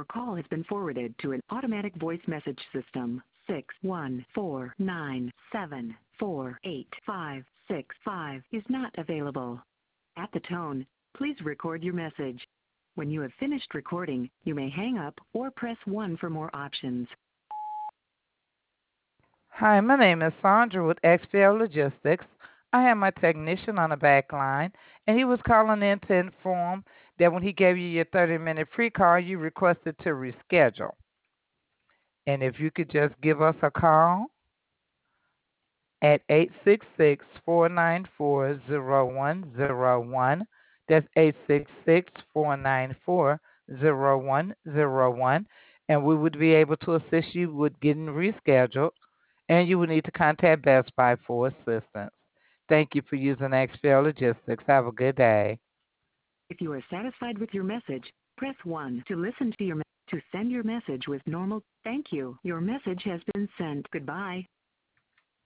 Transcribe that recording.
Your call has been forwarded to an automatic voice message system. 61497485565 is not available. At the tone, please record your message. When you have finished recording, you may hang up or press 1 for more options. Hi, my name is Sandra with XPL Logistics. I have my technician on the back line, and he was calling in to inform that when he gave you your 30-minute free call, you requested to reschedule. And if you could just give us a call at 866-494-0101. That's 866-494-0101. And we would be able to assist you with getting rescheduled. And you would need to contact Best Buy for assistance. Thank you for using XPL Logistics. Have a good day. If you are satisfied with your message, press 1 to listen to your to send your message with normal. Thank you. Your message has been sent. Goodbye.